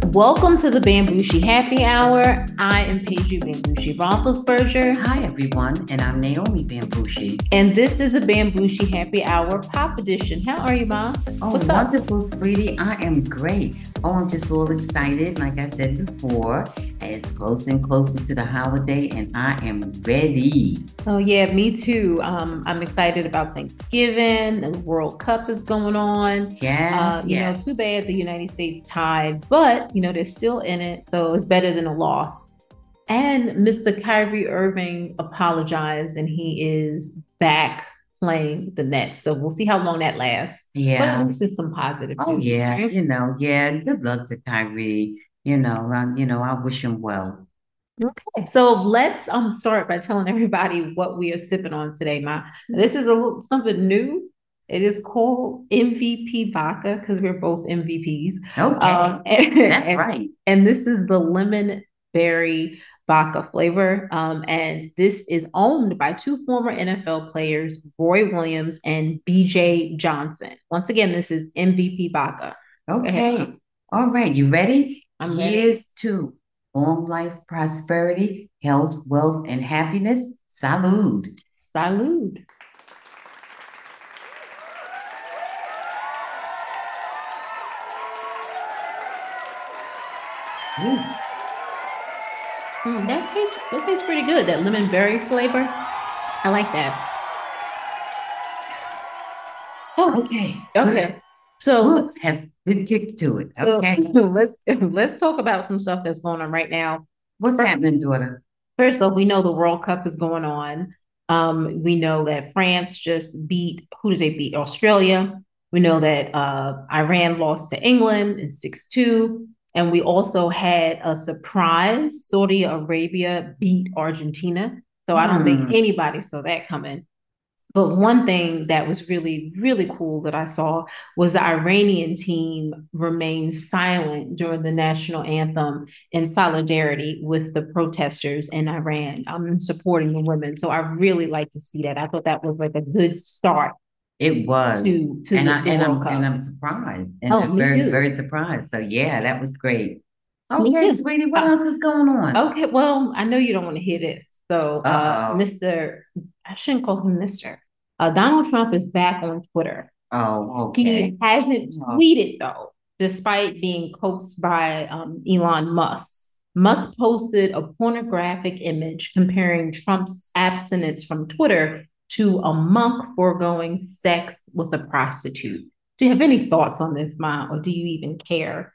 Welcome to the Bambushi Happy Hour. I am Paige Bambushi Roethlisberger. Hi, everyone, and I'm Naomi Bambushi. And this is a Bambushi Happy Hour Pop Edition. How are you, Mom? Oh, What's wonderful, up? Sweetie. I am great. Oh, I'm just a little excited. Like I said before, it's closer and closer to the holiday, and I am ready. Oh, yeah, me too. I'm excited about Thanksgiving. The World Cup is going on. Yes, yes. Too bad the United States tied, but, they're still in it, so it's better than a loss. And Mr. Kyrie Irving apologized, and he is back playing the Nets. So we'll see how long that lasts. Yeah. But at least it's some positive news. Oh, yeah. Right? Good luck to Kyrie. I wish him well. Okay, so let's start by telling everybody what we are sipping on today. This is something new. It is called MVP vodka because we're both MVPs. Okay, that's right. And this is the lemon berry vodka flavor. And this is owned by two former NFL players, Roy Williams and BJ Johnson. Once again, this is MVP vodka. Okay. All right. You ready? I'm ready. Here's to long life, prosperity, health, wealth, and happiness. Salud. Salud. That tastes pretty good. That lemon berry flavor. I like that. Oh, okay. Okay. So has good kick to it. Okay. Let's talk about some stuff that's going on right now. What's happening, daughter? First off, we know the World Cup is going on. We know that France just beat, who did they beat? Australia. We know that Iran lost to England in 6-2. And we also had a surprise. Saudi Arabia beat Argentina. So I don't think anybody saw that coming. But one thing that was really, really cool that I saw was the Iranian team remained silent during the national anthem in solidarity with the protesters in Iran, supporting the women. So I really like to see that. I thought that was like a good start. It was. And I'm surprised. And I'm very, very surprised. So yeah, that was great. Okay, sweetie, what else is going on? Okay, well, I know you don't want to hear this. So I shouldn't call him Mr. Donald Trump is back on Twitter. Oh, okay. He hasn't tweeted though, despite being coaxed by Elon Musk. Musk posted a pornographic image comparing Trump's abstinence from Twitter to a monk foregoing sex with a prostitute. Do you have any thoughts on this, Ma, or do you even care?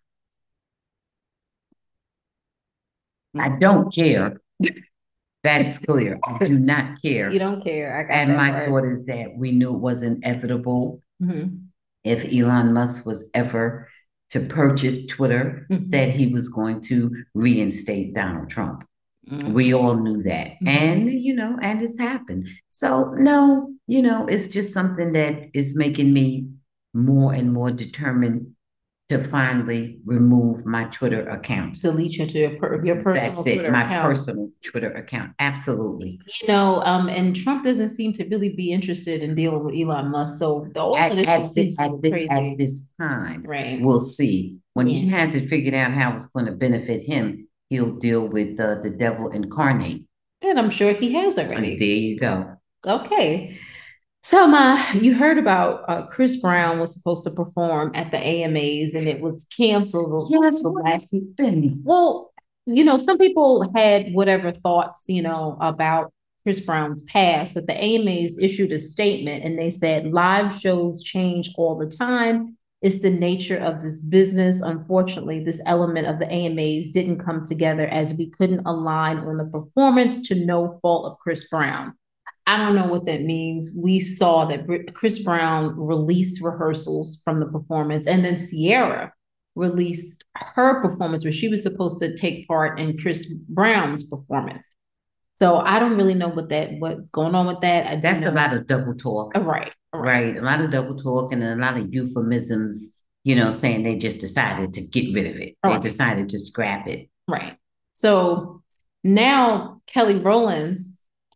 I don't care. That's clear. I do not care. You don't care. And my thought is that we knew it was inevitable. If Elon Musk was ever to purchase Twitter, that he was going to reinstate Donald Trump. We all knew that. And, and it's happened. So, no, it's just something that is making me more and more determined to finally remove my Twitter account. Delete your personal That's it, Twitter my account. personal Twitter account. Absolutely. And Trump doesn't seem to really be interested in dealing with Elon Musk. So at this time, right? We'll see. When he has it figured out how it's going to benefit him, he'll deal with the devil incarnate. And I'm sure he has already. There you go. Okay. So, you heard about Chris Brown was supposed to perform at the AMAs and it was canceled. Yes, last thing. Well, some people had whatever thoughts, about Chris Brown's past, but the AMAs issued a statement and they said live shows change all the time. It's the nature of this business. Unfortunately, this element of the AMAs didn't come together as we couldn't align on the performance to no fault of Chris Brown. I don't know what that means. We saw that Chris Brown released rehearsals from the performance, and then Ciara released her performance where she was supposed to take part in Chris Brown's performance. So I don't really know what's going on with that. That's a lot of double talk. Right. A lot of double talk and a lot of euphemisms, saying they just decided to get rid of it. They decided to scrap it. Right. So now Kelly Rowlands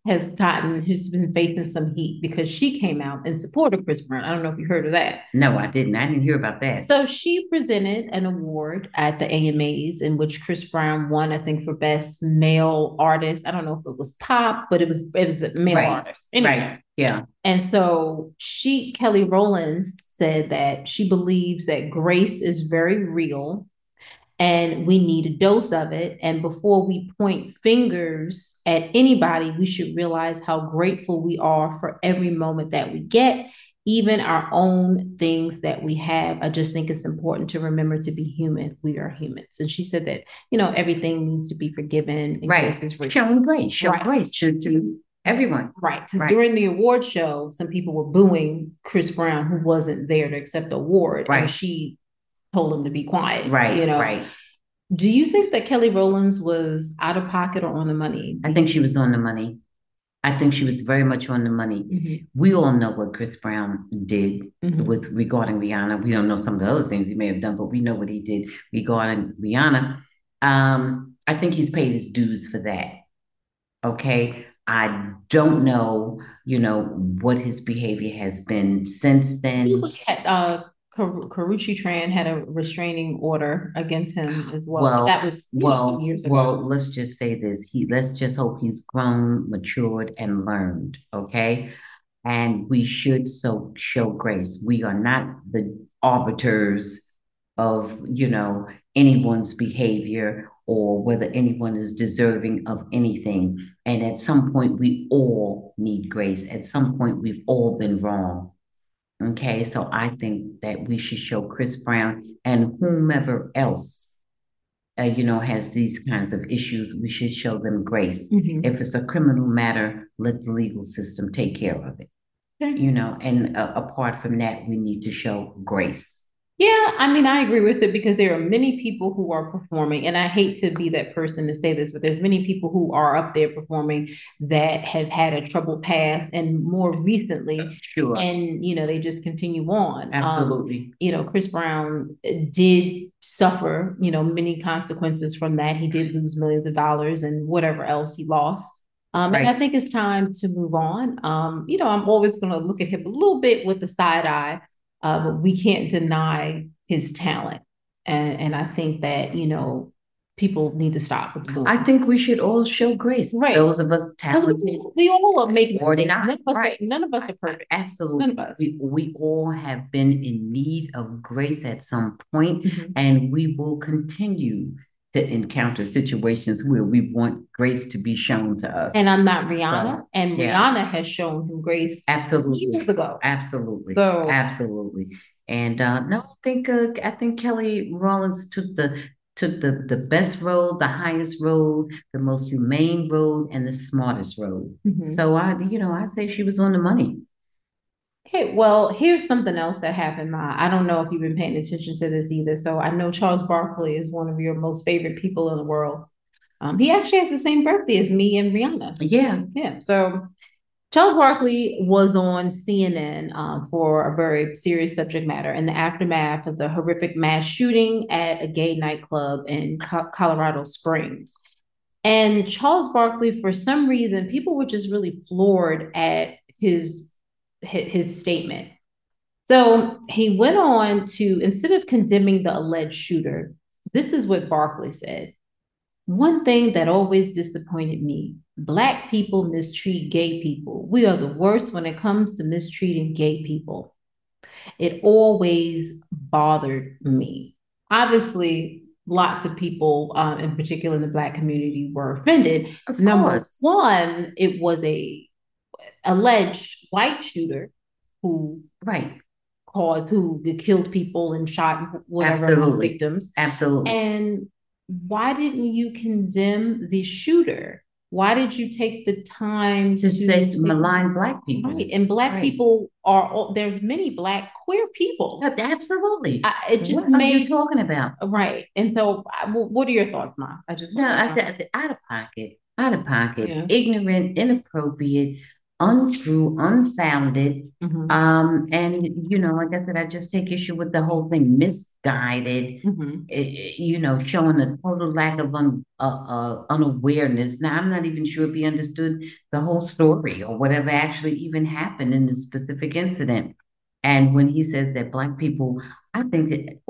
who's been facing some heat because she came out in support of Chris Brown. I don't know if you heard of that. No, I didn't. I didn't hear about that. So she presented an award at the AMAs in which Chris Brown won, I think, for best male artist. I don't know if it was pop, but it was a male artist. Anyway. Right. Yeah. And so Kelly Rowlands said that she believes that grace is very real and we need a dose of it. And before we point fingers at anybody, we should realize how grateful we are for every moment that we get, even our own things that we have. I just think it's important to remember to be human. We are humans. And she said that, everything needs to be forgiven. Right. Showing grace. Show grace to everyone. Right. Because during the award show, some people were booing Chris Brown, who wasn't there to accept the award. Right. And she told him to be quiet. Right. Right. Do you think that Kelly Rowlands was out of pocket or on the money? I think she was on the money. I think she was very much on the money. Mm-hmm. We all know what Chris Brown did regarding Rihanna. We don't know some of the other things he may have done, but we know what he did regarding Rihanna. I think he's paid his dues for that. Okay. I don't know, what his behavior has been since then. Karrueche Tran had a restraining order against him as well. That was 2 years ago. Well, let's just say this. Let's just hope he's grown, matured, and learned. Okay. And we should show grace. We are not the arbiters of, anyone's behavior or whether anyone is deserving of anything. And at some point, we all need grace. At some point, we've all been wrong. Okay, so I think that we should show Chris Brown and whomever else, has these kinds of issues, we should show them grace. Mm-hmm. If it's a criminal matter, let the legal system take care of it. Okay. And apart from that, we need to show grace. Yeah, I mean, I agree with it because there are many people who are performing, and I hate to be that person to say this, but there's many people who are up there performing that have had a troubled past and more recently, sure. And they just continue on. Absolutely. Chris Brown did suffer, many consequences from that. He did lose millions of dollars and whatever else he lost. Right. And I think it's time to move on. I'm always going to look at him a little bit with the side eye. But we can't deny his talent. And I think that, people need to stop. I think we should all show grace. Right. Those of us talented. We all are making mistakes. Not, none of us are perfect. Absolutely. None of us. We all have been in need of grace at some point, and we will continue to encounter situations where we want grace to be shown to us. And I'm not Rihanna, Rihanna has shown him grace absolutely years ago. Absolutely. So absolutely. And no, I think Kelly Rowlands took the best road, the highest road, the most humane road, and the smartest road. So I say she was on the money. Okay, well, here's something else that happened, Ma. I don't know if you've been paying attention to this either. So I know Charles Barkley is one of your most favorite people in the world. He actually has the same birthday as me and Rihanna. Yeah. So Charles Barkley was on CNN for a very serious subject matter in the aftermath of the horrific mass shooting at a gay nightclub in Colorado Springs. And Charles Barkley, for some reason, people were just really floored at his statement. So he went on to, instead of condemning the alleged shooter, this is what Barkley said. One thing that always disappointed me, Black people mistreat gay people. We are the worst when it comes to mistreating gay people. It always bothered me. Obviously, lots of people, in particular in the Black community, were offended. Number one, it was a alleged white shooter who killed people and shot whatever victims. Absolutely. And why didn't you condemn the shooter? Why did you take the time to say malign Black people? Right, and Black people there's many Black queer people. Absolutely. It just what are you talking about? Right, and so what are your thoughts, Ma? Out of pocket, ignorant, inappropriate. untrue, unfounded. And like I said, I just take issue with the whole thing, misguided, showing a total lack of unawareness. Now, I'm not even sure if he understood the whole story or whatever actually even happened in the specific incident. And when he says that Black people, I think that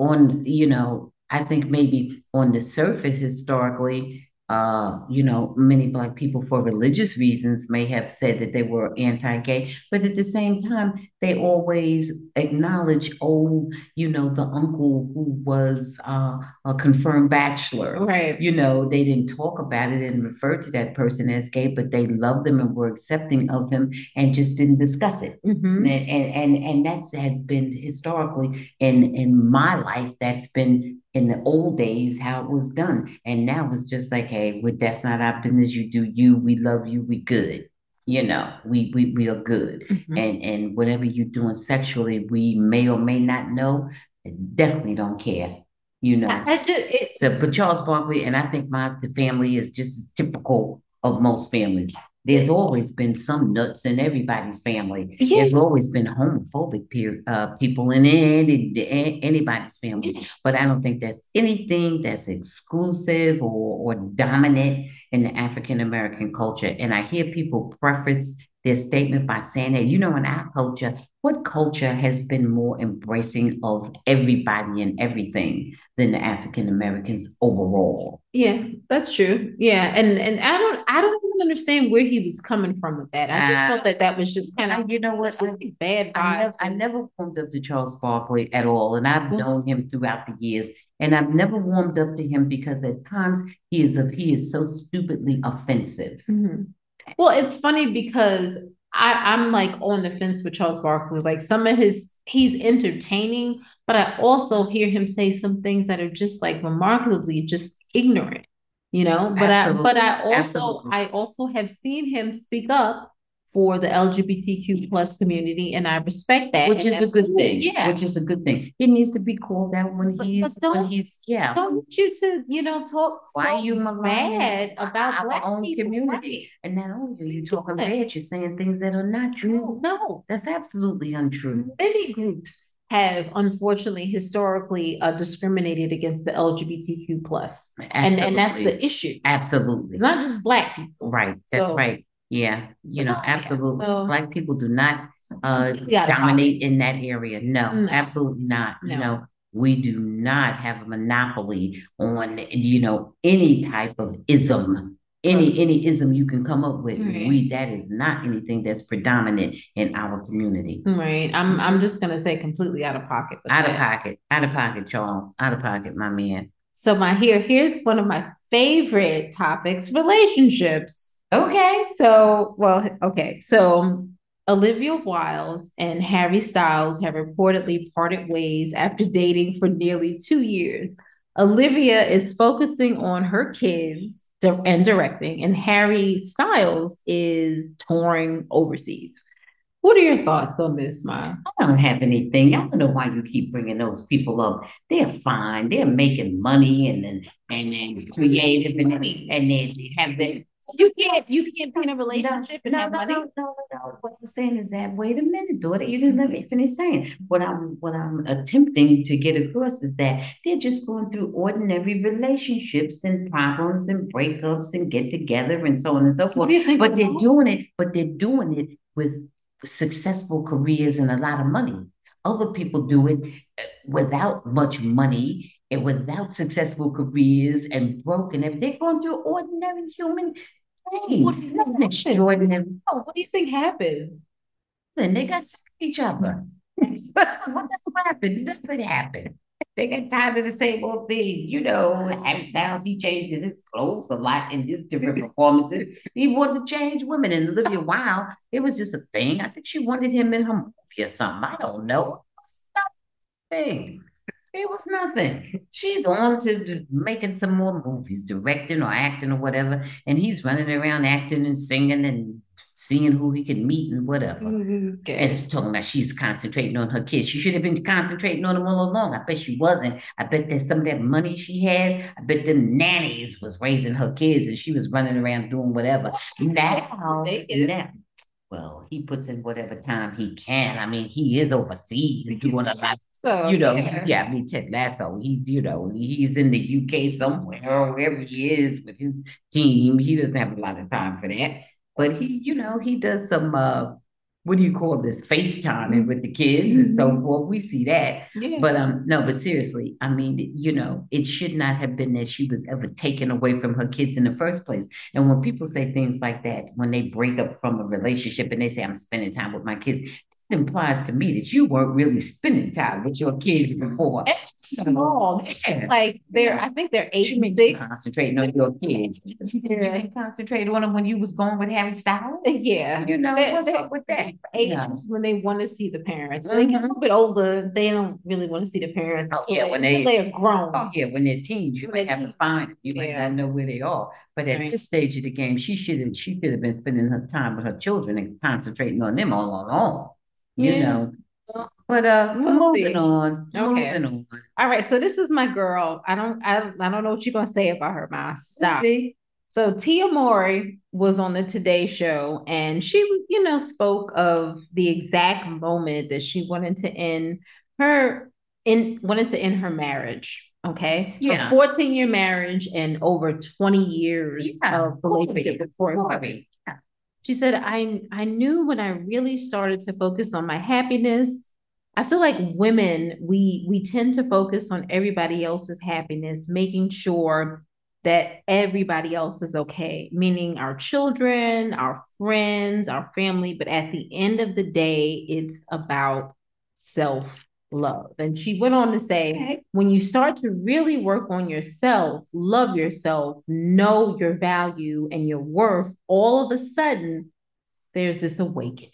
I think maybe on the surface historically, many Black people for religious reasons may have said that they were anti-gay, but at the same time, they always acknowledge, the uncle who was a confirmed bachelor. Right. They didn't talk about it and refer to that person as gay, but they loved him and were accepting of him and just didn't discuss it. And that has been historically in my life, that's been in the old days how it was done. And now it's just like, hey, that's not our business. You do you, we love you, we good. We are good. And whatever you're doing sexually, we may or may not know, definitely don't care. But Charles Barkley, and I think the family is just typical of most families. There's always been some nuts in everybody's family. There's always been homophobic people in anybody's family. But I don't think there's anything that's exclusive or dominant in the African American culture. And I hear people preface their statement by saying that, in our culture, what culture has been more embracing of everybody and everything than the African Americans overall? Yeah, that's true. Yeah, and I don't even understand where he was coming from with that. I just felt that was just kind of, bad vibes. I never warmed up to Charles Barkley at all, and I've known him throughout the years, and I've never warmed up to him because at times he is so stupidly offensive. Well, it's funny because I'm like on the fence with Charles Barkley. Like some of he's entertaining, but I also hear him say some things that are just like remarkably just ignorant, But I also have seen him speak up for the LGBTQ plus community, and I respect that, which is a good thing. Yeah, which is a good thing. He needs to be called out when he's Don't you to talk. Why are you mad about Black own community? And not only are you talking bad, you're saying things that are not true. No, that's absolutely untrue. Many groups have unfortunately historically discriminated against the LGBTQ plus, and that's the issue. Absolutely, it's not just Black people. Right, that's right. Yeah, absolutely. So, Black people do not dominate in that area. No, absolutely not. No. We do not have a monopoly on, any type of ism. Any ism you can come up with. Right. That is not anything that's predominant in our community. Right. I'm just gonna say completely out of pocket. Out of pocket, Charles. Out of pocket, my man. So here's one of my favorite topics: relationships. Okay. So Olivia Wilde and Harry Styles have reportedly parted ways after dating for nearly 2 years. Olivia is focusing on her kids and directing, and Harry Styles is touring overseas. What are your thoughts on this, Maya? I don't have anything. I don't know why you keep bringing those people up. They're fine. They're making money and creative and they have their. You can't be in a relationship and have money. No. What I'm saying is that, wait a minute, daughter, you didn't let me finish saying. What I'm attempting to get across is that they're just going through ordinary relationships and problems and breakups and get together and so on and so forth. But they're doing it with successful careers and a lot of money. Other people do it without much money and without successful careers and broken. They're going through ordinary human things. Nothing extraordinary. Oh, what do you think happened? Then they got sick of each other. What happened? Nothing happened. They got tired of the same old thing. Harry Styles, he changes his clothes a lot in his different performances. He wanted to change women. And Olivia Wilde, it was just a thing. I think she wanted him in her movie or something. I don't know. It was nothing. She's on to making some more movies, directing or acting or whatever. And he's running around acting and singing and seeing who he can meet and whatever. Okay. And she's talking about she's concentrating on her kids. She should have been concentrating on them all along. I bet she wasn't. I bet there's some of that money she has. I bet the nannies was raising her kids and she was running around doing whatever. Now, well, he puts in whatever time he can. I mean, he is overseas doing a lot. So, Yeah, I mean, Ted Lasso, he's in the UK somewhere or wherever he is with his team. He doesn't have a lot of time for that. But he does some what do you call this? FaceTiming with the kids and so forth. We see that. yeah. But no, but seriously, I mean, it should not have been that she was ever taken away from her kids in the first place. And when people say things like that, when they break up from a relationship and they say, I'm spending time with my kids, it implies to me that you weren't really spending time with your kids before. Small. Like I think they're 8 and 6. Concentrating on your kids. You didn't concentrate on them when you was going with Harry Styles. Yeah. What's up with that? Ages when they want to see the parents. When they get a little bit older, they don't really want to see the parents. Oh, yeah, when they're grown. Oh, yeah, when they're teens, you might have to find them. You might not know where they are. But at this stage of the game, she should have been spending her time with her children and concentrating on them all along. But moving on. Okay. Moving on. All right. So this is my girl. I don't know what you're gonna say about her, Ma. Stop. See? So Tia Mowry was on the Today Show, and she, spoke of the exact moment that she wanted to end her marriage. Okay. Yeah. Her 14-year marriage and over 20 years of relationship before. She said, I knew when I really started to focus on my happiness. I feel like women, we tend to focus on everybody else's happiness, making sure that everybody else is okay, meaning our children, our friends, our family. But at the end of the day, it's about self-love. And she went on to say, when you start to really work on yourself, love yourself, know your value and your worth, all of a sudden, there's this awakening.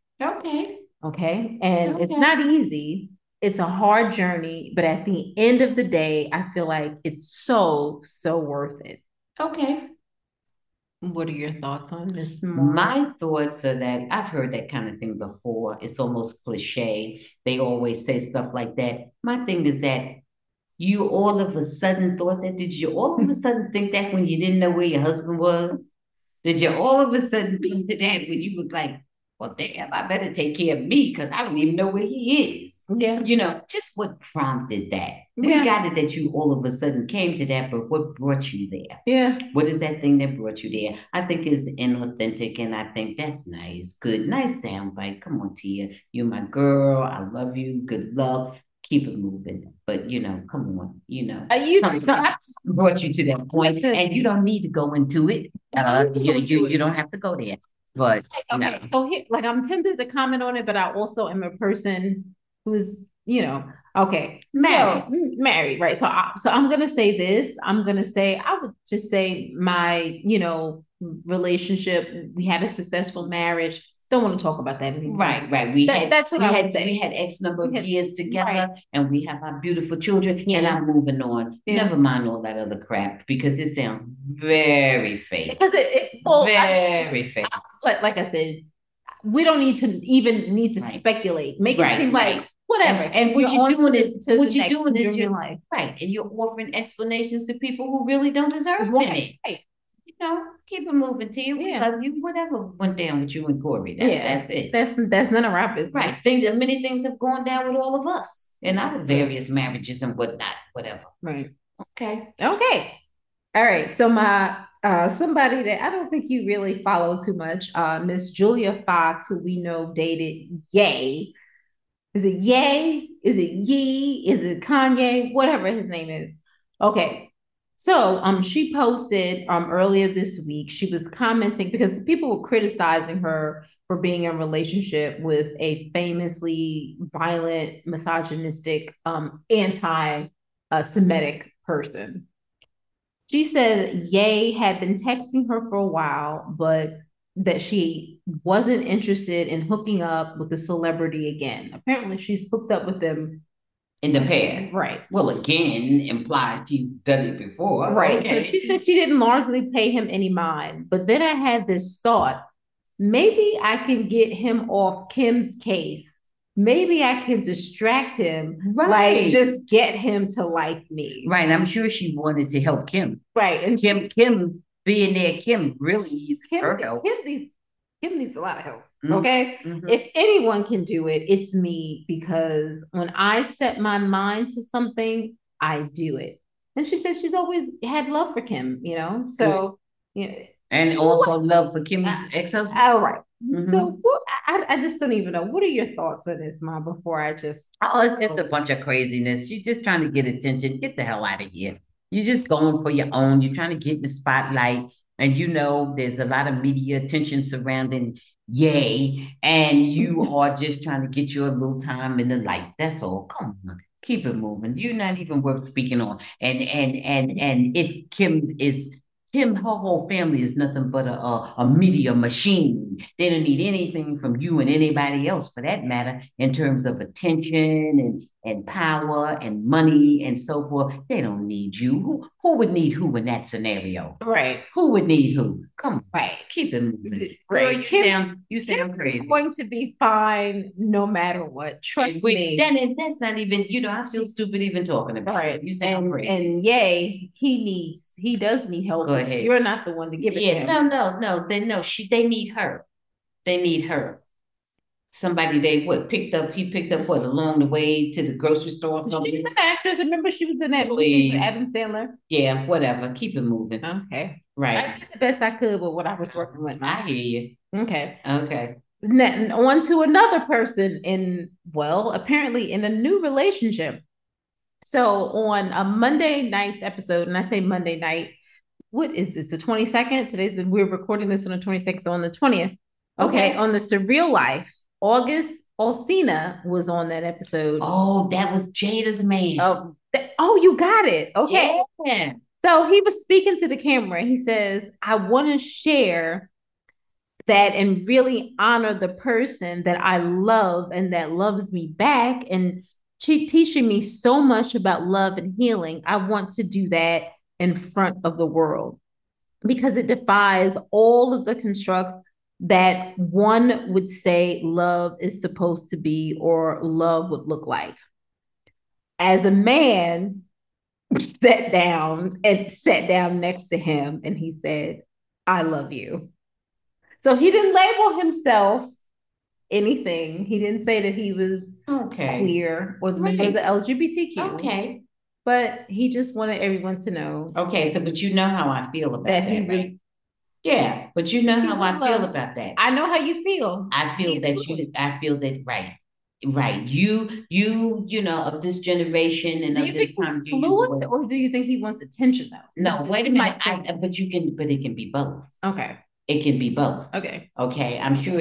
Okay. And it's not easy. It's a hard journey, but at the end of the day, I feel like it's so, so worth it. Okay. What are your thoughts on this? My thoughts are that I've heard that kind of thing before. It's almost cliche. They always say stuff like that. My thing is that you all of a sudden thought that. Did you all of a sudden think that when you didn't know where your husband was? Did you all of a sudden think to that when you was like, well, damn, I better take care of me because I don't even know where he is. Yeah. Just what prompted that. We got it that you all of a sudden came to that, but what brought you there? Yeah. What is that thing that brought you there? I think it's inauthentic, and I think that's nice. Good, nice soundbite. Come on, Tia. You're my girl. I love you. Good luck. Keep it moving. But, come on. Something brought you to that point, and you don't need to go into it. You don't have to go there. But okay, so here, like, I'm tempted to comment on it, but I also am a person who's, married, right? So I'm gonna say this. I would just say my, relationship. We had a successful marriage. Don't want to talk about that anymore. Right. We had X number of years together, and we have our beautiful children. And I'm moving on. Never mind all that other crap because it sounds very fake. Because very fake. Like I said, we don't need to speculate. Make it seem like whatever. And what you're doing is you're like right, and you're offering explanations to people who really don't deserve it. Right. Keep it moving, Tia. We love you. Whatever went down with you and Corey. That's it. That's none of our business. Right. Many things have gone down with all of us in our various marriages and whatnot. Whatever. Right. Okay. All right. So my somebody that I don't think you really follow too much, Miss Julia Fox, who we know dated Ye. Is it Ye? Is it Ye? Is it Kanye? Whatever his name is. Okay. So she posted earlier this week, she was commenting because people were criticizing her for being in a relationship with a famously violent, misogynistic, anti-Semitic person. She said Ye had been texting her for a while, but that she wasn't interested in hooking up with a celebrity again. Apparently she's hooked up with them in the past. Right. Well, again, implied she's done it before. Right. Okay. So she said she didn't largely pay him any mind. But then I had this thought, maybe I can get him off Kim's case. Maybe I can distract him. Right. Like just get him to like me. Right. I'm sure she wanted to help Kim. Right. And Kim being there, Kim really needs her help. Kim needs a lot of help. Okay. Mm-hmm. If anyone can do it, it's me, because when I set my mind to something, I do it. And she said she's always had love for Kim, you know. So, yeah. And also love for Kim's ex-husband. All right. Mm-hmm. So I just don't even know. What are your thoughts on this, Mom, before I just... Oh, it's just a bunch of craziness. She's just trying to get attention. Get the hell out of here. You're just going for your own. You're trying to get in the spotlight. And you know, there's a lot of media attention surrounding Ye, and you are just trying to get your little time in the light. That's all. Come on. Keep it moving. You're not even worth speaking on. And if Kim, her whole family is nothing but a media machine. They don't need anything from you and anybody else, for that matter, in terms of attention and power and money and so forth. They don't need you. Who would need who in that scenario? Right. Who would need who? Come on. Right. Keep it moving. Right. You sound crazy. It's going to be fine no matter what. Trust me. Then that's not even, you know, I feel stupid even talking about it. You sound crazy. And he does need help. Go ahead. You're not the one to give it to him. No. They need her. They need her. Somebody he picked up along the way to the grocery store or something. She's an actress. Remember, she was in that movie with Adam Sandler. Yeah, whatever. Keep it moving. Okay. Right. I did the best I could with what I was working with. I hear you. Okay. Now, on to another person apparently in a new relationship. So on a Monday night's episode, and I say Monday night, what is this? The 22nd? We're recording this on the 22nd, so on the 20th. Okay. On the Surreal Life, August Alsina was on that episode. Oh, that was Jada's man. Oh, you got it. Okay. Yeah. So he was speaking to the camera. He says, I want to share that and really honor the person that I love and that loves me back, and teaching me so much about love and healing. I want to do that in front of the world because it defies all of the constructs that one would say love is supposed to be or love would look like. As a man sat down next to him and he said, I love you. So he didn't label himself anything. He didn't say that he was queer or the member of the LGBTQ. Okay. But he just wanted everyone to know. Okay, but you know how I feel about that, right? Yeah, but you know how I feel about that. I know how you feel. I feel that right. You know, of this generation and of this time. Do you think he's fluid, or do you think he wants attention though? No, wait a minute. But it can be both. Okay. It can be both. Okay. I'm sure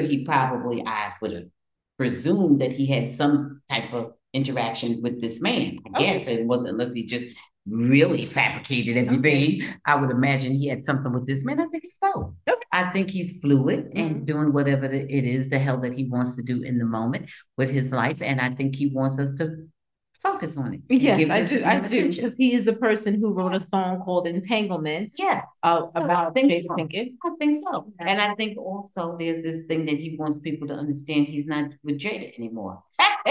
I would have presumed that he had some type of interaction with this man. I guess it wasn't, unless he just really fabricated everything. I would imagine he had something with this man. I think he's both. I think he's fluid and doing whatever it is the hell that he wants to do in the moment with his life. And I think he wants us to focus on it. Yes, I do. Because he is the person who wrote a song called Entanglement. Yeah. About Jada Pinkett. I think so. And I think also there's this thing that he wants people to understand he's not with Jada anymore.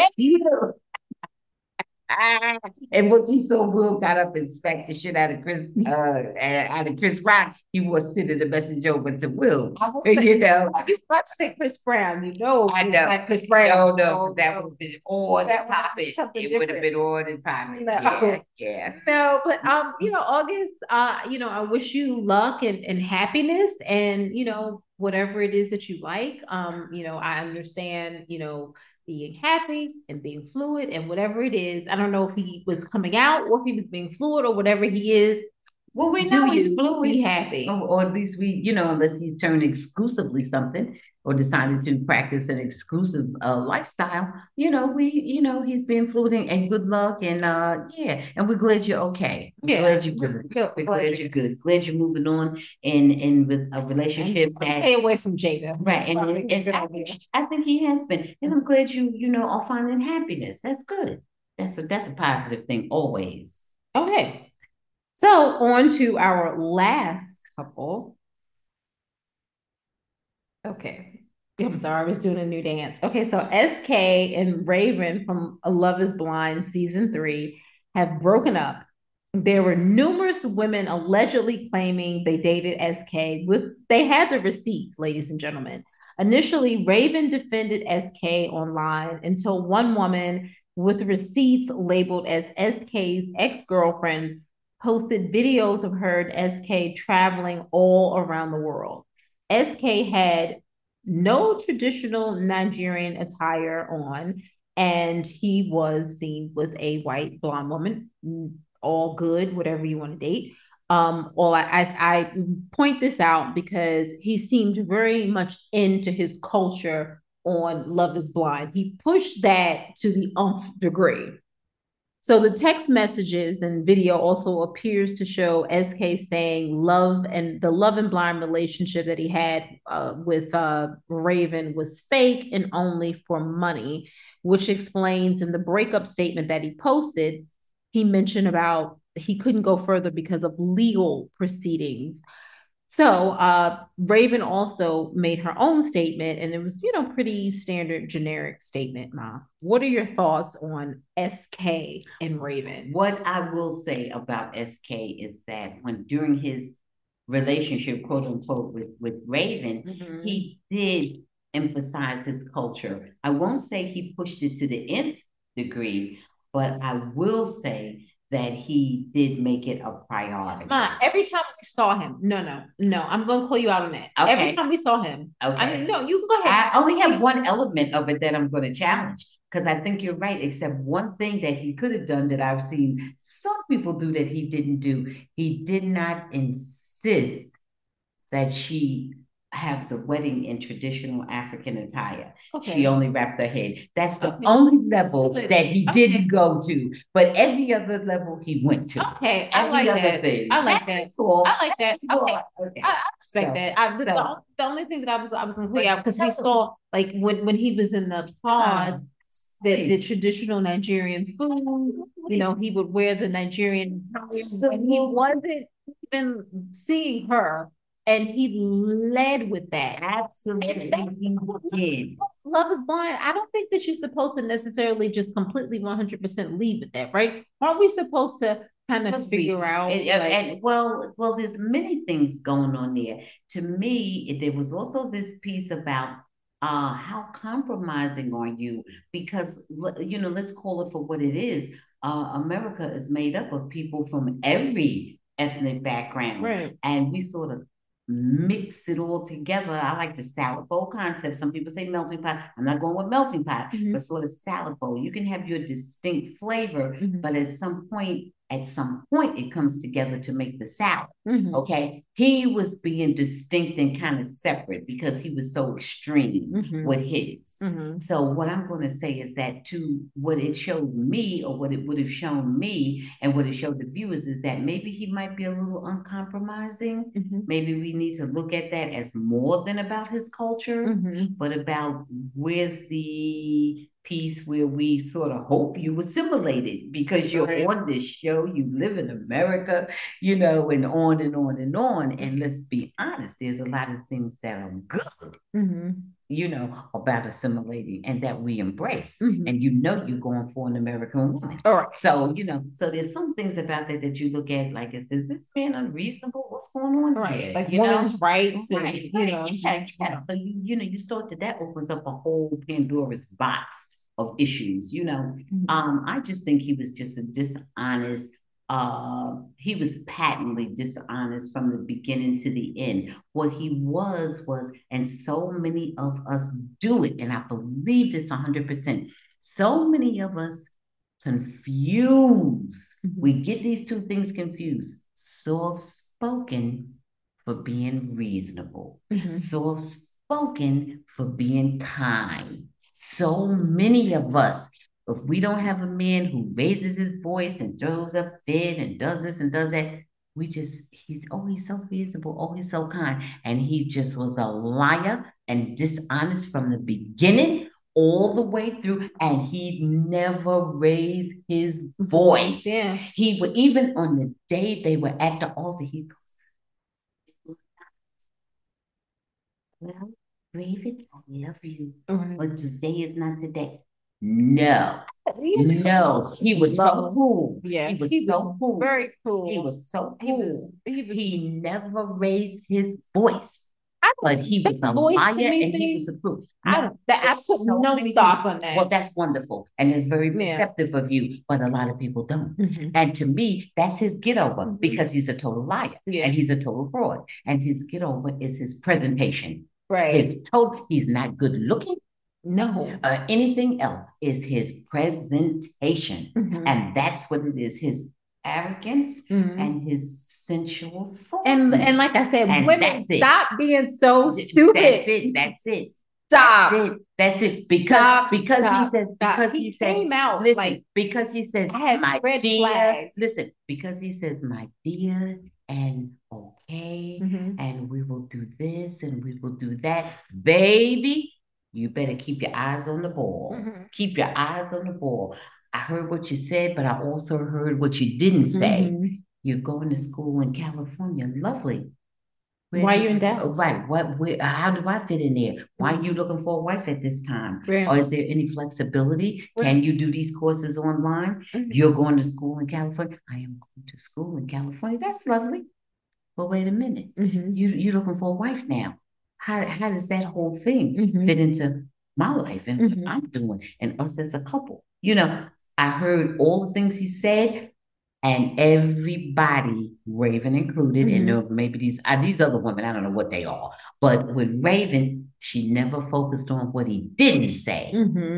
And was he so good, got up and spanked the shit out of Chris Rock, he was sending the message over to Will. You know, you might say Chris Brown, you know. I know. Like Chris Brown. No, that would have been on and popping. It would have been on and popping. Yeah. No, but August, I wish you luck and happiness and whatever it is that you like. I understand, being happy and being fluid and whatever it is. I don't know if he was coming out or if he was being fluid or whatever he is. Well, we know he's fluid. Be happy. Or at least unless he's turned exclusively something or decided to practice an exclusive lifestyle, he's been fluid and good luck. And and we're glad you're okay. Glad you're good. Glad you're good. Glad you're moving on in with a relationship. Stay away from Jada. Right. And I think he has been. And I'm glad you are finding happiness. That's good. That's a positive thing always. Okay. So on to our last couple. Okay. I'm sorry, I was doing a new dance. Okay, so SK and Raven from A Love is Blind season 3 have broken up. There were numerous women allegedly claiming they dated SK. They had the receipts, ladies and gentlemen. Initially, Raven defended SK online until one woman with receipts labeled as SK's ex-girlfriend posted videos of her and SK traveling all around the world. SK had no traditional Nigerian attire on, and he was seen with a white blonde woman. All good, whatever you want to date. I point this out because he seemed very much into his culture on Love is Blind. He pushed that to the nth degree. So the text messages and video also appears to show SK saying love and the Love and Blind relationship that he had with Raven was fake and only for money, which explains in the breakup statement that he posted, he mentioned about he couldn't go further because of legal proceedings. So Raven also made her own statement, and it was, pretty standard generic statement, Ma. What are your thoughts on SK and Raven? What I will say about SK is that when during his relationship, quote unquote, with Raven, he did emphasize his culture. I won't say he pushed it to the nth degree, but I will say that he did make it a priority. Ma, every time we saw him, no, I'm going to call you out on that. Okay. Every time we saw him. Okay. I mean, no, you can go ahead. I only have one element of it that I'm going to challenge because I think you're right, except one thing that he could have done that I've seen some people do that he didn't do. He did not insist that she have the wedding in traditional African attire. Okay. She only wrapped her head. That's the only level that he didn't go to. But every other level he went to. Okay, I like that. I like that. I like that. Okay. I expect that. The only thing that I was gonna clear out because we saw like when he was in the pod, the traditional Nigerian food, he would wear the Nigerian attire. So he wasn't even seeing her. And he led with that. Absolutely. He Love is Blind. I don't think that you're supposed to necessarily just completely 100% lead with that, right? Aren't we supposed to kind of figure out? Well, there's many things going on there. To me, there was also this piece about how compromising are you? Because, let's call it for what it is. America is made up of people from every ethnic background. Right. And we sort of mix it all together. I like the salad bowl concept. Some people say melting pot. I'm not going with melting pot, but sort of salad bowl. You can have your distinct flavor, but at some point, it comes together to make the salad. Okay. He was being distinct and kind of separate because he was so extreme with his. So what I'm going to say is that to what it showed me, or what it would have shown me, and what it showed the viewers, is that maybe he might be a little uncompromising. Maybe we need to look at that as more than about his culture, but about where's the piece where we sort of hope you assimilated because you're on this show, you live in America, and on and on and on. And let's be honest, there's a lot of things that are good, about assimilating and that we embrace. And you're going for an American woman. All right. So, so there's some things about that you look at like, is this man unreasonable? What's going on here? Like women's rights. Right. Yeah. So, you start that opens up a whole Pandora's box of issues, I just think he was just a dishonest, he was patently dishonest from the beginning to the end. What he was, and so many of us do it, and I believe this 100%, so many of us confuse, we get these two things confused, soft-spoken for being reasonable, soft-spoken for being kind. So many of us, if we don't have a man who raises his voice and throws a fit and does this and does that, he's always so reasonable, always so kind. And he just was a liar and dishonest from the beginning all the way through. And he never raised his voice. Yeah. He would, even on the day they were at the altar, he goes, well, Raven, I love you, but today is not the day. No, he was so cool. Yeah, he was so cool. Very cool. He was so cool. He never raised his voice. I but he was a liar and he was a proof. I put no stock on that. Well, that's wonderful. And it's very receptive of you, but a lot of people don't. And to me, that's his get over because he's a total liar and he's a total fraud. And his get over is his presentation. Right. He's not good looking. No. Anything else is his presentation. And that's what it is. His arrogance and his sensual soul. And like I said, women, stop being so stupid. That's it. Stop. That's it. Because he said he came out listen, like because he said my dear. Listen, because he says my dear and okay, and we will do this and we will do that, baby. You better keep your eyes on the ball. Keep your eyes on the ball. I heard what you said, but I also heard what you didn't say. You're going to school in California. Lovely. Why are you in Dallas? Right. How do I fit in there? Why are you looking for a wife at this time? Or is there any flexibility? Can you do these courses online? You're going to school in California. I am going to school in California. That's lovely. But wait a minute. You're looking for a wife now. How does that whole thing fit into my life and what I'm doing and us as a couple? You know, I heard all the things he said, and everybody, Raven included, and maybe these other women, I don't know what they are, but with Raven, she never focused on what he didn't say,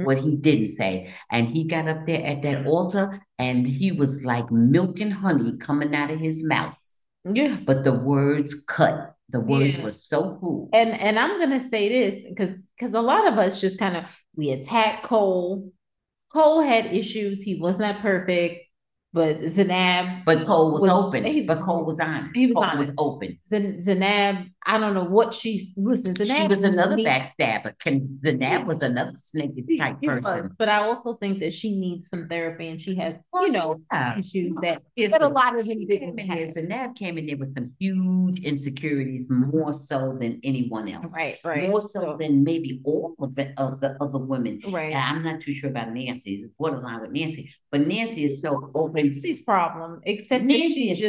and he got up there at that altar, and he was like milk and honey coming out of his mouth. Yeah, but the words cut. The words were so cool. And I'm gonna say this because a lot of us just kind of we attack Cole. Cole had issues. He was not perfect. But Zanab. But Cole was open. But Cole was honest. Cole was open. Zanab, I don't know what she Zanab. She was another backstabber. Zanab was another snaky type person. But I also think that she needs some therapy and she has, issues that a lot of them didn't have. Zanab came in there with some huge insecurities, more so than anyone else. Right. More so than maybe all of the other women. Right. And I'm not too sure about Nancy. It's borderline with Nancy. But Nancy is so open. Nancy's problem, except Nancy is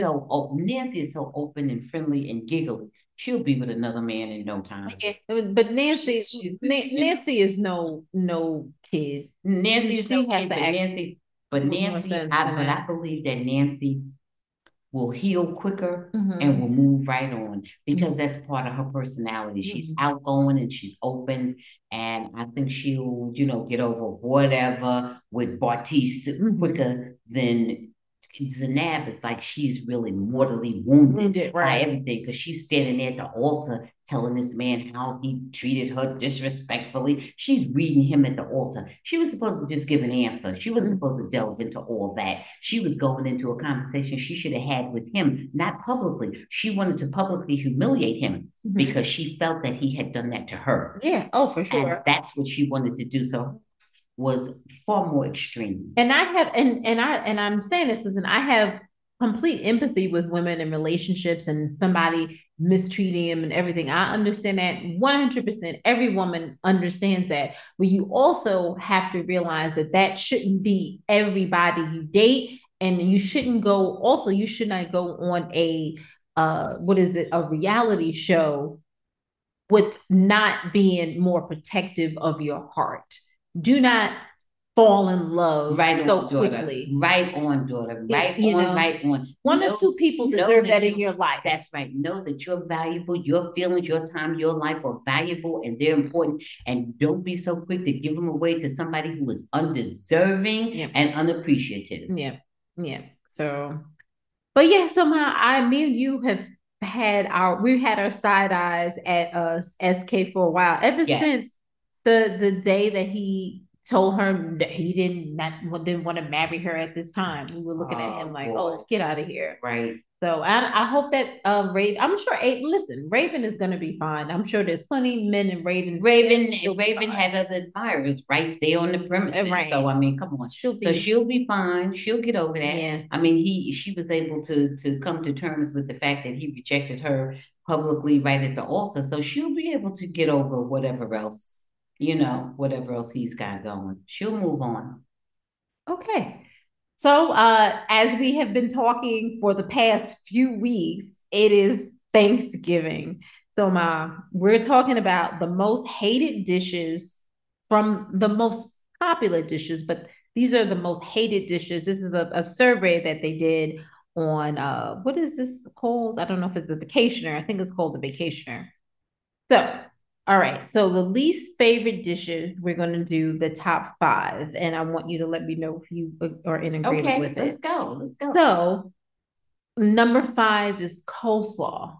so open and friendly and giggly. She'll be with another man in no time. Yeah, but Nancy is no kid. Nancy is no kid, but I believe that Nancy will heal quicker and will move right on because that's part of her personality. She's outgoing and she's open, and I think she'll, get over whatever with Bartise quicker than Zanab. It's like she's really mortally wounded by everything because she's standing there at the altar telling this man how he treated her disrespectfully. She's reading him at the altar. She was supposed to just give an answer. She wasn't supposed to delve into all that. She was going into a conversation she should have had with him, not publicly. She wanted to publicly humiliate him because she felt that he had done that to her. Yeah, for sure. And that's what she wanted to do. So was far more extreme. And I have, and I'm saying this, listen, I have complete empathy with women in relationships and somebody mistreating him and everything. I understand that 100%. Every woman understands that. But you also have to realize that shouldn't be everybody you date. And you should not go on a, a reality show with not being more protective of your heart. Do not fall in love so quickly. Right on, daughter. Right on. One or two people deserve that in your life. That's right. Know that you're valuable. Your feelings, your time, your life are valuable and they're important. And don't be so quick to give them away to somebody who is undeserving and unappreciative. Yeah. So, but yeah, somehow me and you have had our side eyes at SK for a while. Ever since the day that he told her that he didn't want to marry her at this time. We were looking at him like, oh, get out of here. Right. So I hope that Raven, I'm sure, Raven is going to be fine. I'm sure there's plenty of men and Raven had other admirers right there on the premises. Right. So, I mean, come on. She'll be fine. She'll get over that. Yeah. I mean, she was able to come to terms with the fact that he rejected her publicly right at the altar. So she'll be able to get over whatever else. Whatever else he's got going. She'll move on. Okay. So as we have been talking for the past few weeks, it is Thanksgiving. So, Ma, we're talking about the most hated dishes from the most popular dishes, but these are the most hated dishes. This is a survey that they did on what is this called? I don't know if it's the Vacationer. I think it's called the Vacationer. So, all right. So the least favorite dishes, we're going to do the top five, and I want you to let me know if you are in agreement with it. Let's go. Let's go. So, number five is coleslaw.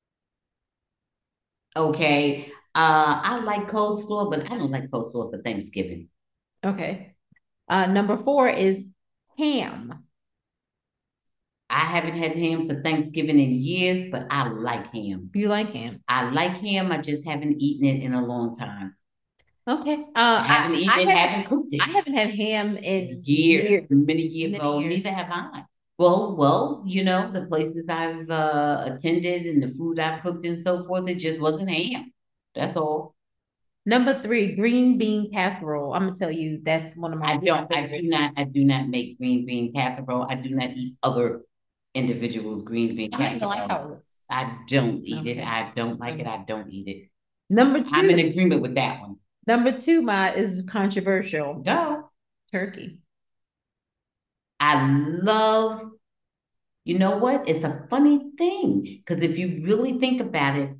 Okay. I like coleslaw, but I don't like coleslaw for Thanksgiving. Okay. Number four is ham. I haven't had ham for Thanksgiving in years, but I like ham. You like ham? I like ham. I just haven't eaten it in a long time. Okay. I haven't eaten it, haven't cooked it. I haven't had ham in years, many years. Many Well, years. neither have I. Well, the places I've attended and the food I've cooked and so forth, it just wasn't ham. That's all. Number three, green bean casserole. I'm gonna tell you that's one of my. I do not make green bean casserole. I do not eat other individuals' green bean I don't even casserole. like how it looks. I don't eat it. Okay. I don't like it. I don't eat it. Number two. I'm in agreement with that one. Number two, is controversial. Go. Turkey. I love, you know what? It's a funny thing because if you really think about it,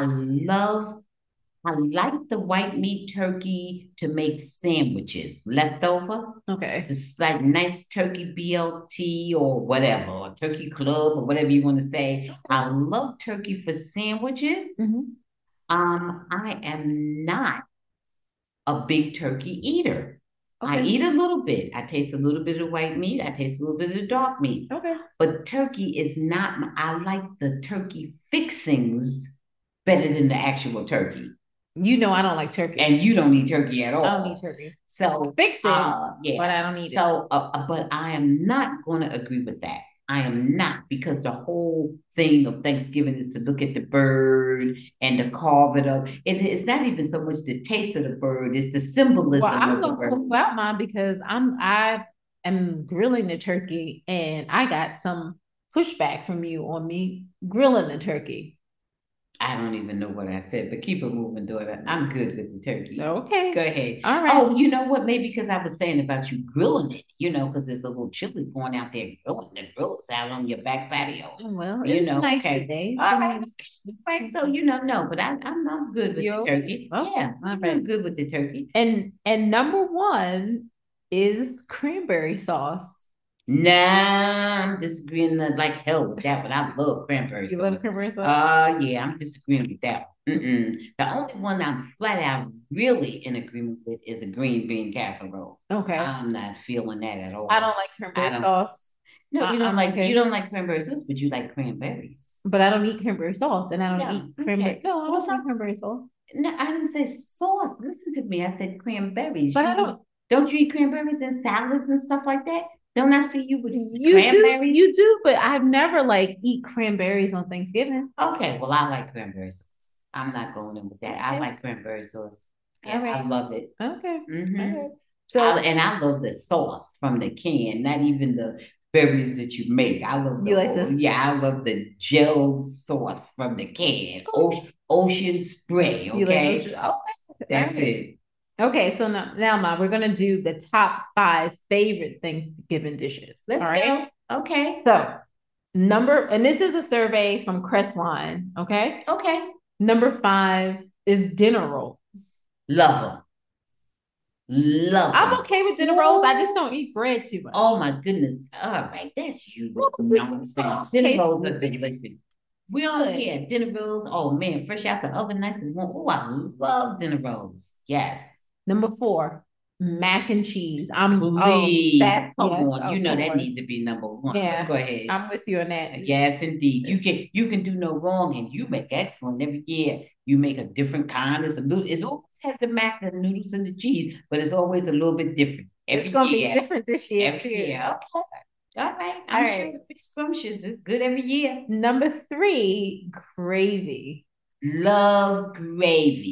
I like the white meat turkey to make sandwiches leftover. Okay. Just like nice turkey BLT or whatever, or turkey club or whatever you want to say. I love turkey for sandwiches. I am not a big turkey eater. Okay. I eat a little bit. I taste a little bit of white meat. I taste a little bit of dark meat. Okay. But turkey is not, I like the turkey fixings better than the actual turkey. You know I don't like turkey. And you don't eat turkey at all. I don't eat turkey. So fix it, yeah. But I don't eat it. So, but I am not going to agree with that. I am not, because the whole thing of Thanksgiving is to look at the bird and to carve it up. It's not even so much the taste of the bird; it's the symbolism of the bird. I'm gonna mine because I am grilling the turkey, and I got some pushback from you on me grilling the turkey. I don't even know what I said, but keep it moving, daughter. I'm good with the turkey. Okay. Go ahead. All right. Oh, you know what? Maybe because I was saying about you grilling it, because there's a little chili going out there grilling the grills out on your back patio. Well, it's nice today. All right. Right. So, no, but I'm good with the turkey. Oh, yeah. I'm good with the turkey. And number one is cranberry sauce. Nah, I'm disagreeing like hell with that, but I love cranberry sauce. You love cranberry sauce? Yeah, I'm disagreeing with that. The only one I'm flat out really in agreement with is a green bean casserole. Okay. I'm not feeling that at all. I don't like cranberry sauce. No, you don't you don't like cranberry sauce, but you like cranberries. But I don't eat cranberry sauce, and I don't eat cranberry. No, I don't like cranberry sauce. No, I didn't say sauce. Listen to me. I said cranberries. But I don't. Don't you eat cranberries in salads and stuff like that? Don't I see you with cranberries? You do, but I've never eat cranberries on Thanksgiving. Okay, well, I like cranberry sauce. I'm not going in with that. Okay. I like cranberry sauce. Yeah, I love it. Okay. Okay. So I love the sauce from the can, not even the berries that you make. I love I love the gel sauce from the can. Ocean spray. Okay. That's it. Okay, so now, Ma, we're gonna do the top 5 favorite Thanksgiving dishes. Let's go. Okay. So and this is a survey from Crestline. Okay. Okay. Number 5 is dinner rolls. Love them. I'm okay with dinner rolls. I just don't eat bread too much. Oh my goodness! All right, that's you. Dinner rolls are delicious. We all here dinner rolls. Oh man, fresh out the oven, nice and warm. Oh, I love dinner rolls. Yes. Number 4, mac and cheese. Please, come on. That needs to be number 1. Yeah, go ahead. I'm with you on that. Yes, indeed. You can do no wrong, and you make excellent every year. You make a different kind. It always has the mac, the noodles, and the cheese, but it's always a little bit different. It's gonna be different this year too. Yeah. Okay. All right. I'm sure it'll be scrumptious. It's good every year. Number 3, gravy. Love gravy.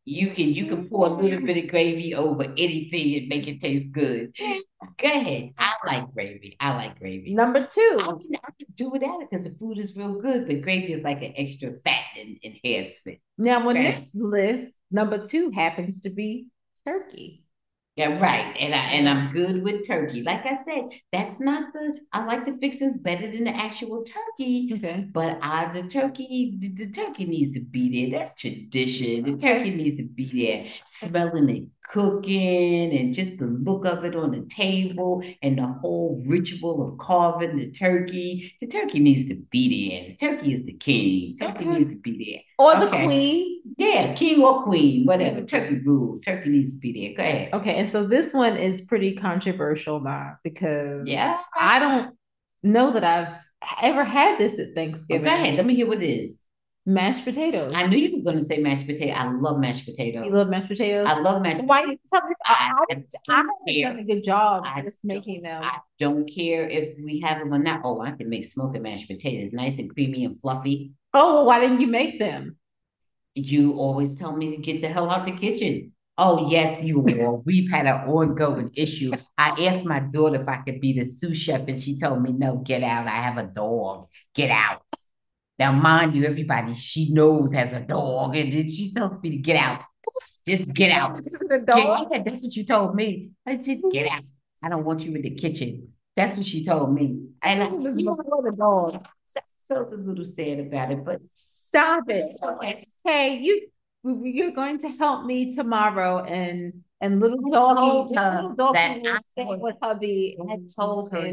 You can pour a little bit of gravy over anything and make it taste good. Go ahead. I like gravy. I like gravy. Number two. I can do without it because the food is real good, but gravy is like an extra fat and enhancement. Now, on this list, number two happens to be turkey. Yeah, right. And I'm good with turkey. Like I said, that's not I like the fixings better than the actual turkey. Okay. But the turkey needs to be there. That's tradition. The turkey needs to be there, smelling it cooking and just the look of it on the table and the whole ritual of carving the turkey. The turkey needs to be there. The turkey is the king. Turkey needs to be there. Or the queen. Yeah, king or queen, whatever. Turkey rules. Turkey needs to be there. Go ahead. Okay, and so this one is pretty controversial, because I don't know that I've ever had this at Thanksgiving. Go ahead. Let me hear what it is. Mashed potatoes. I knew you were going to say mashed potato. I love mashed potatoes. You love mashed potatoes? I love mashed potatoes. Why you tell me? I haven't done a good job just making them. I don't care if we have them or not. Oh, I can make smoking mashed potatoes, nice and creamy and fluffy. Oh, well, why didn't you make them? You always tell me to get the hell out the kitchen. Oh, yes, you will. We've had an ongoing issue. I asked my daughter if I could be the sous chef, and she told me, no, get out. I have a dog. Get out. Now, mind you, everybody she knows has a dog, and then she tells me to get out. Just get out. This is a dog? Yeah, that's what you told me. I said, get out. I don't want you in the kitchen. That's what she told me. And I was before the dog. I felt a little sad about it, but stop it. Okay, you're going to help me tomorrow, and little dog that with hubby. I told her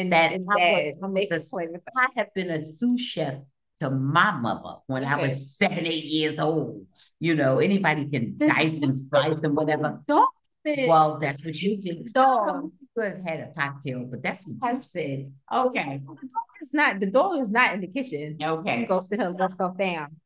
I have been a sous chef to my mother when I was 7, 8 years old. You know, anybody can dice and slice and whatever. Well, that's what you did. Dog. You could have had a cocktail, but that's what you said. Okay. The dog is not in the kitchen. Okay. You go sit herself down.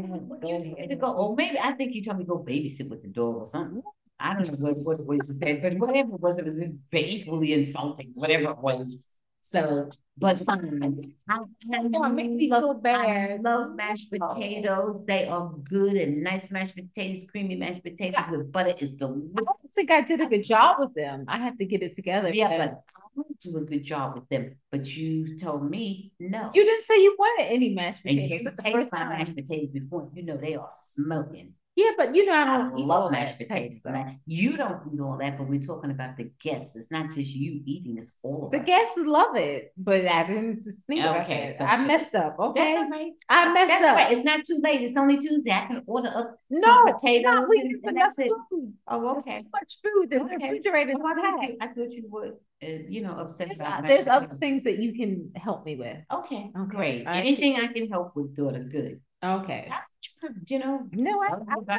Or maybe I think you told me to go babysit with the dog or something. I don't know what you said, but whatever it was vaguely insulting, whatever it was. So, but fine. Make me feel bad. I love mashed potatoes. They are good and nice mashed potatoes, creamy mashed potatoes with butter is delicious. I don't think I did a good job with them. I have to get it together. Yeah, but I would do a good job with them. But you told me no. You didn't say you wanted any mashed potatoes. And you taste my mashed potatoes before. You know they are smoking. Yeah, but you know I don't love mashed potatoes. You don't eat all that, but we're talking about the guests. It's not just you eating; it's all of us. The guests love it, but I didn't just think about it. So I messed up. Okay, that's all right. I messed up. Right. It's not too late. It's only Tuesday. I can order up some potatoes. And that's it. Oh, okay. There's too much food. The refrigerator is packed. I thought you would, upset about. There's other things that you can help me with. Okay, great. Anything I can help with, daughter, good. Okay. No, I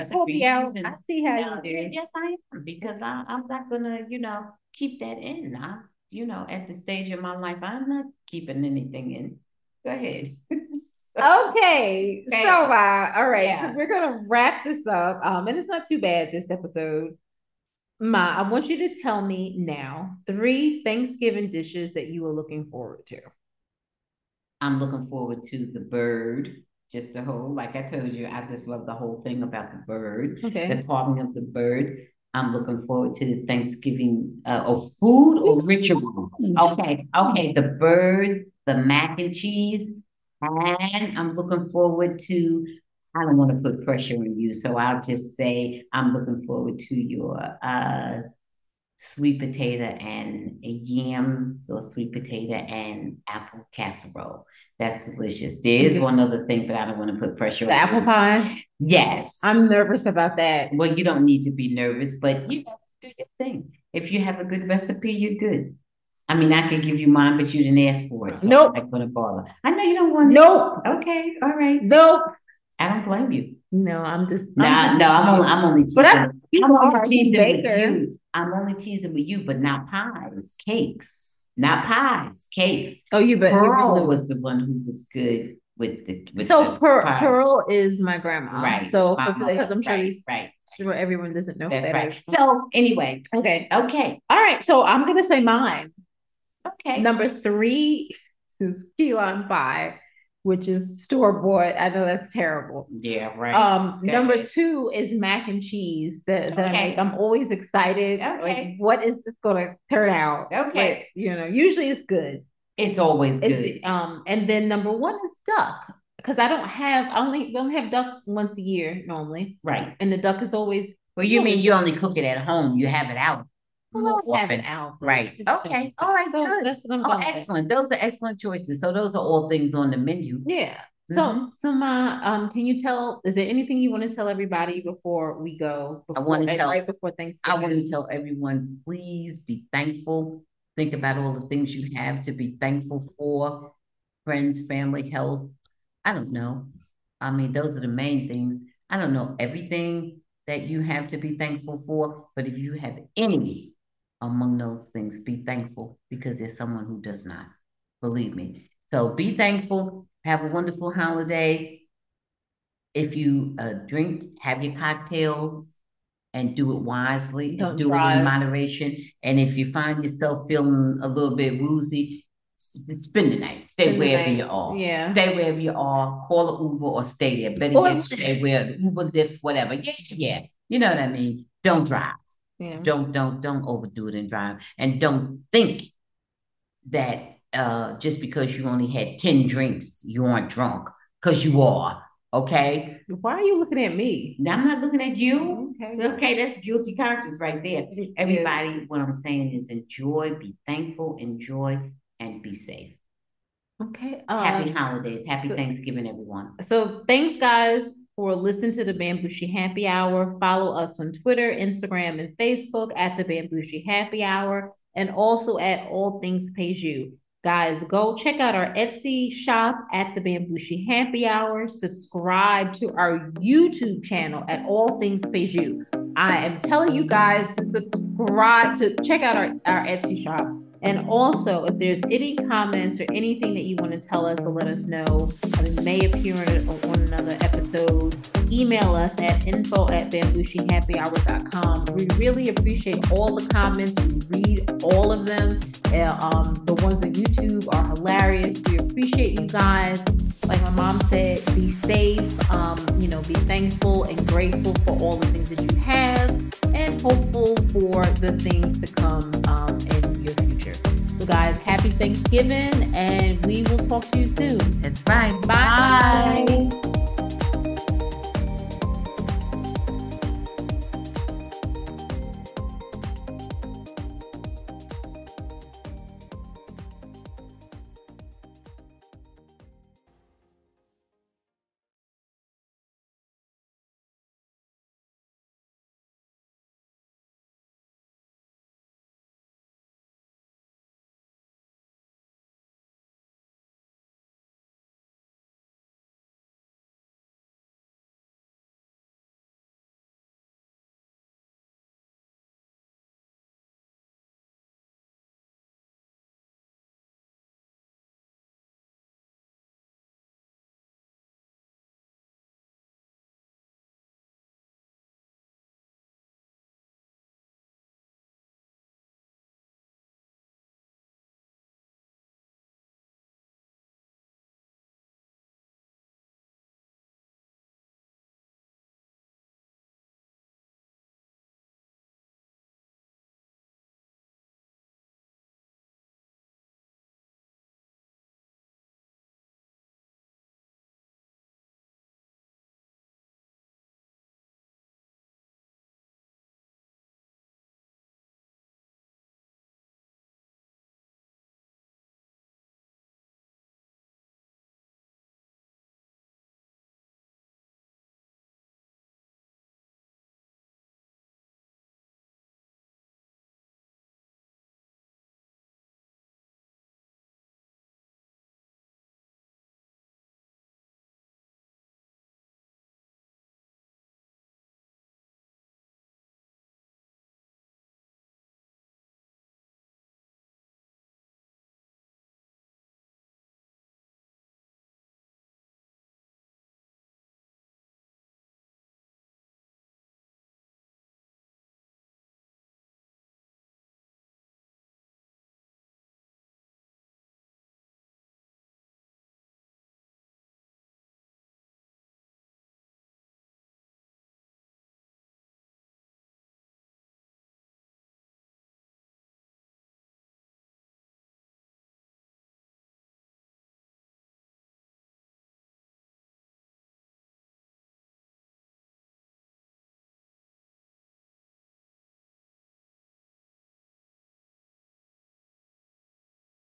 see how you do. Yes, I am, because I'm not gonna, keep that in. At the stage of my life, I'm not keeping anything in. Go ahead. Okay. So, all right. So we're gonna wrap this up. And it's not too bad this episode. Ma, I want you to tell me now 3 Thanksgiving dishes that you are looking forward to. I'm looking forward to the bird. Just the whole, like I told you, I just love the whole thing about the bird. Okay. The carving of the bird. I'm looking forward to the Thanksgiving food or ritual. Okay. The bird, the mac and cheese, and I'm looking forward to. I don't want to put pressure on you, so I'll just say I'm looking forward to your sweet potato and yams, or sweet potato and apple casserole. That's delicious. There is one other thing, but I don't want to put pressure on the apple pie. Yes. I'm nervous about that. Well, you don't need to be nervous, but do your thing. If you have a good recipe, you're good. I mean, I could give you mine, but you didn't ask for it. So nope. I'm not going to bother. I know you don't want Nope. Okay. All right. Nope. I don't blame you. No, I'm just. I'm only teasing. But I'm only teasing with you. I'm only teasing with you, but not pies, cakes. Not pies, cakes. Oh, Pearl was the one who was good with the. Pearl is my grandma, right? So because I'm sure sure everyone doesn't know that's right. So anyway, okay. All right. So I'm gonna say mine. Okay. Number 3 is key lime pie. which is store-bought. I know that's terrible. Yeah, right. Number 2 is mac and cheese that I make. I'm always excited. Okay. Like, what is this gonna turn out? Okay. Like, usually it's good. It's always good. And then number 1 is duck. Because we only have duck once a year normally. Right. And the duck is always. Well, you mean you only cook it at home? You have it out. Have it out. Right. Okay. All right. So good. That's what I'm going excellent. Those are excellent choices. So those are all things on the menu. Yeah. So Ma, can you tell? Is there anything you want to tell everybody before we go? I want to tell right before Thanksgiving. I want to tell everyone, please be thankful. Think about all the things you have to be thankful for. Friends, family, health. I don't know. I mean, those are the main things. I don't know everything that you have to be thankful for, but if you have any among those things, be thankful, because there's someone who does not. Believe me. So be thankful. Have a wonderful holiday. If you drink, have your cocktails and do it wisely. Don't do drive. It in moderation. And if you find yourself feeling a little bit woozy, spend the night. Stay wherever you are. Yeah. Stay wherever you are. Call an Uber or stay there. Better yet, stay where the Uber, Lyft, whatever. Yeah. You know what I mean? Don't drive. Yeah. Don't overdo it and drive. And don't think that just because you only had 10 drinks, you aren't drunk, because you are. Okay. Why are you looking at me? Now, I'm not looking at you. Okay, that's guilty conscience right there. Everybody, what I'm saying is enjoy, be thankful, enjoy, and be safe. Okay. Happy holidays. Happy Thanksgiving, everyone. So thanks, guys, for listening to the Bambushi Happy Hour. Follow us on Twitter, Instagram, and Facebook at the Bambushi Happy Hour, and also at All Things Peju. Guys, go check out our Etsy shop at the Bambushi Happy Hour. Subscribe to our YouTube channel at All Things Peju. I am telling you guys to subscribe, to check out our Etsy shop. And also, if there's any comments or anything that you want to tell us or let us know, it may appear on another episode, email us at info@bambushihappyhour.com. We really appreciate all the comments. We read all of them. The ones on YouTube are hilarious. We appreciate you guys. Like my mom said, be safe, be thankful and grateful for all the things that you have, and hopeful for the things to come in your future. So guys, happy Thanksgiving, and we will talk to you soon. That's right. Bye.